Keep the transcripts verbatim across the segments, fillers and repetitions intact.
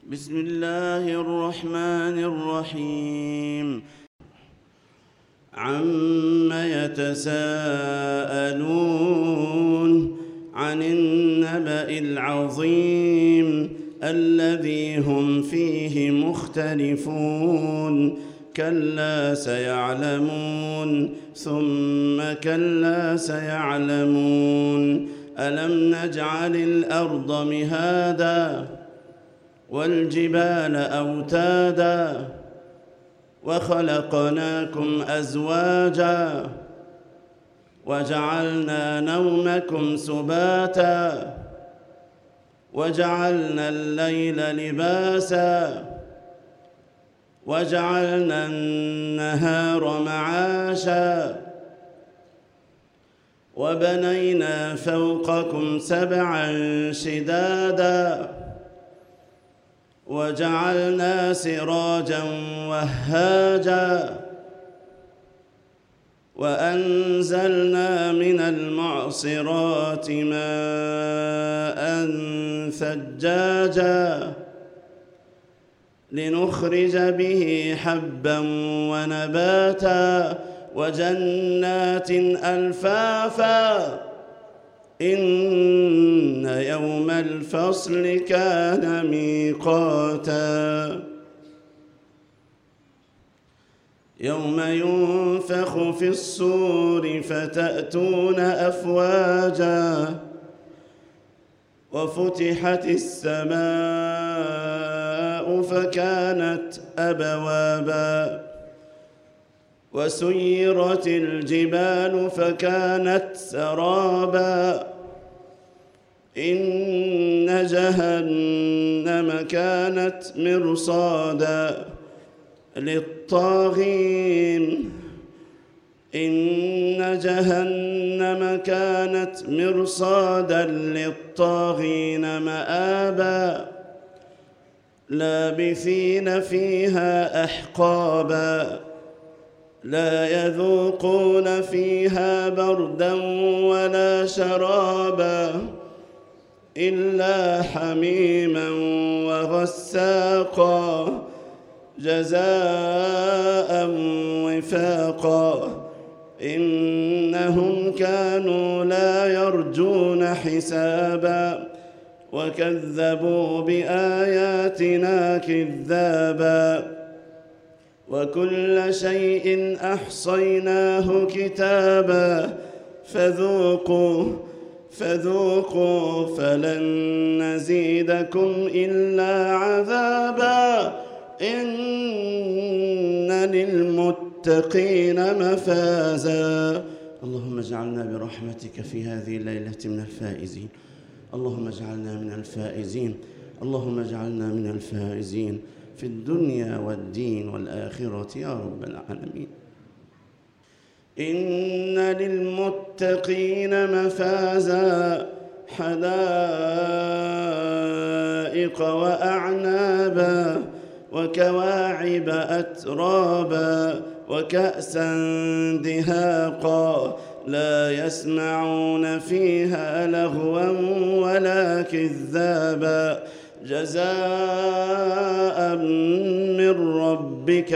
بسم الله الرحمن الرحيم. عم يتساءلون عن النبأ العظيم الذي هم فيه مختلفون كلا سيعلمون ثم كلا سيعلمون ألم نجعل الأرض مهادا والجبال أوتادا وخلقناكم أزواجا وجعلنا نومكم سباتا وجعلنا الليل لباسا وجعلنا النهار معاشا وبنينا فوقكم سبعا شدادا وجعلنا سراجا وهاجا وأنزلنا من المعصرات ماء ثجاجا لنخرج به حبا ونباتا وجنات ألفافا إن يوم الفصل كان ميقاتا يوم ينفخ في الصور فتأتون أفواجا وفتحت السماء فكانت أبوابا وسيرت الجبال فكانت سرابا إن جهنم كانت مرصادا للطاغين إن جهنم كانت مرصادا للطاغين مآبا لابثين فيها أحقابا لا يذوقون فيها بردا ولا شرابا إلا حميما وغساقا جزاء وفاقا إنهم كانوا لا يرجون حسابا وكذبوا بآياتنا كذابا وكل شيء أحصيناه كتابا فذوقوا فذوقوا فلن نزيدكم إلا عذابا إن للمتقين مفازا. اللهم اجعلنا برحمتك في هذه الليلة من الفائزين. اللهم اجعلنا من الفائزين. اللهم اجعلنا من الفائزين في الدنيا والدين والآخرة يا رب العالمين. إن للمتقين مفازا حدائق وأعنابا وكواعب أترابا وكأسا دهاقا لا يسمعون فيها لغوا ولا كذابا جزاء من ربك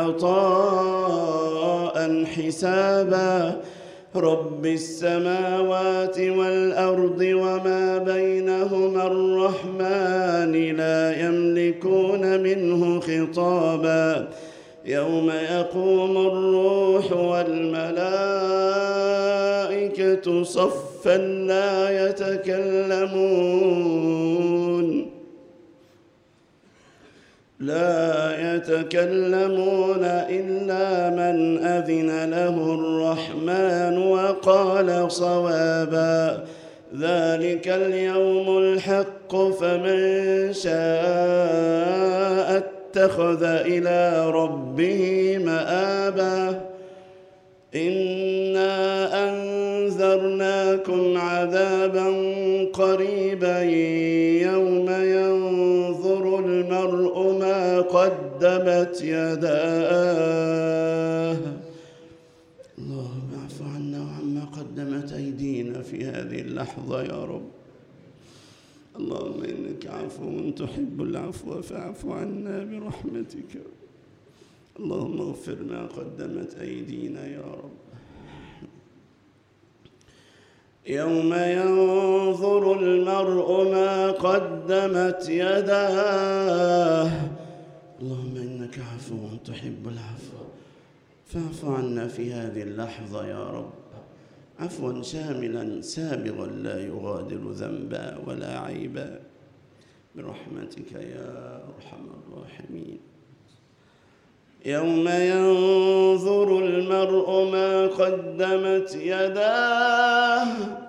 عطاء حسابا رب السماوات والأرض وما بينهما الرحمن لا يملكون منه خطابا يوم يقوم الروح والملائكة صفا لا يتكلمون لا يتكلمون إلا من أذن له الرحمن وقال صوابا ذلك اليوم الحق فمن شاء اتخذ إلى ربه مآبا إنا أنذرناكم عذابا قريبا يوم ينظر المرء ما قدمت يداه اللهم اعف عنا وعما قدمت أيدينا في هذه اللحظة يا رب اللهم إنك عفو تحب العفو فاعف عنا برحمتك. اللهم اغفر ما قدمت أيدينا يا رب. يوم ينظر المرء ما قدمت يداه. اللهم إنك عفو تحب العفو فاعف عنا في هذه اللحظة يا رب، عفوا شاملا سابغا لا يغادر ذنبا ولا عيبا برحمتك يا أرحم الراحمين. يوم ينظر المرء ما قدمت يداه.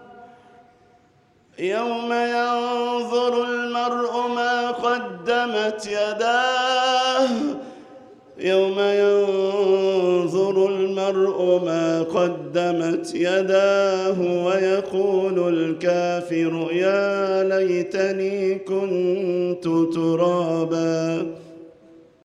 يوم ينظر المرء ما قدمت يداه. يوم ينظر المرء ما قدمت يداه ويقول الكافر يا ليتني كنت ترابا.